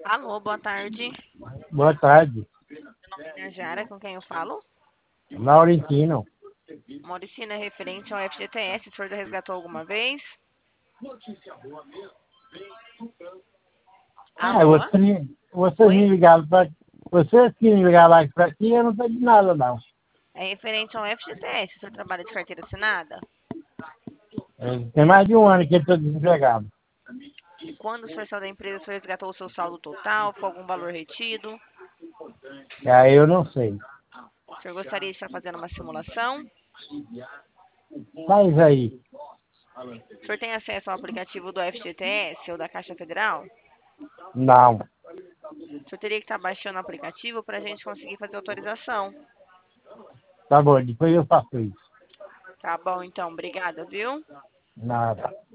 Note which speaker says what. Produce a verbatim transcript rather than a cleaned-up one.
Speaker 1: Alô, boa tarde.
Speaker 2: Boa tarde.
Speaker 1: Meu nome é Najara, com quem eu falo?
Speaker 2: Laurentino.
Speaker 1: Mauricina é referente ao F G T S. O senhor já resgatou alguma vez?
Speaker 2: Ah,
Speaker 1: Alô?
Speaker 2: você, me- vocês me
Speaker 1: Oi?
Speaker 2: ligaram para. Vocês que me ligaram lá para aqui, eu não sei de nada, não.
Speaker 1: É referente ao F G T S. O senhor trabalha de carteira assinada?
Speaker 2: Eh, Tem mais de um ano que eu estou desempregado.
Speaker 1: Quando o senhor saiu da empresa, o senhor resgatou o seu saldo total? Foi algum valor retido?
Speaker 2: E aí eu não sei.
Speaker 1: O senhor gostaria de estar fazendo uma simulação?
Speaker 2: Faz aí.
Speaker 1: O senhor tem acesso ao aplicativo do F G T S ou da Caixa Federal?
Speaker 2: Não.
Speaker 1: O senhor teria que estar baixando o aplicativo para a gente conseguir fazer autorização.
Speaker 2: Tá bom, depois eu faço isso.
Speaker 1: Tá bom, então. Obrigada, viu?
Speaker 2: Nada.